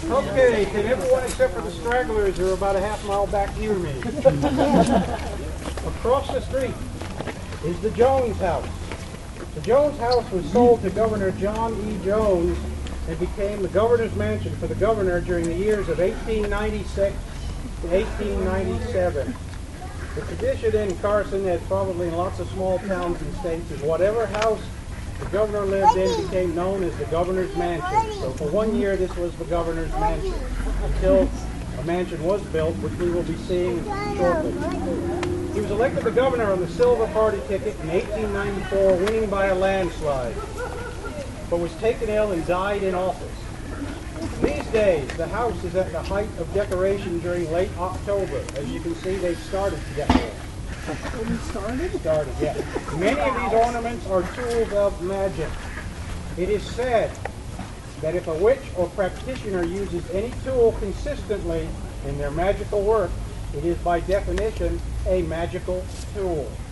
Okay, can everyone except for the stragglers who are about a half mile back hear me? Across the street is the Jones House. The Jones House was sold to Governor John E. Jones and became the governor's mansion for the governor during the years of 1896 to 1897. The tradition in Carson, as probably in lots of small towns and states, is whatever house the governor lived in became known as the governor's mansion. So for 1 year this was the governor's mansion until a mansion was built, which we will be seeing shortly. He was elected the governor on the Silver Party ticket in 1894, winning by a landslide, but was taken ill and died in office. These days, the house is at the height of decoration during late October. As you can see, they've started to decorate. Started, yeah. Many of these ornaments are tools of magic. It is said that if a witch or practitioner uses any tool consistently in their magical work, it is by definition a magical tool.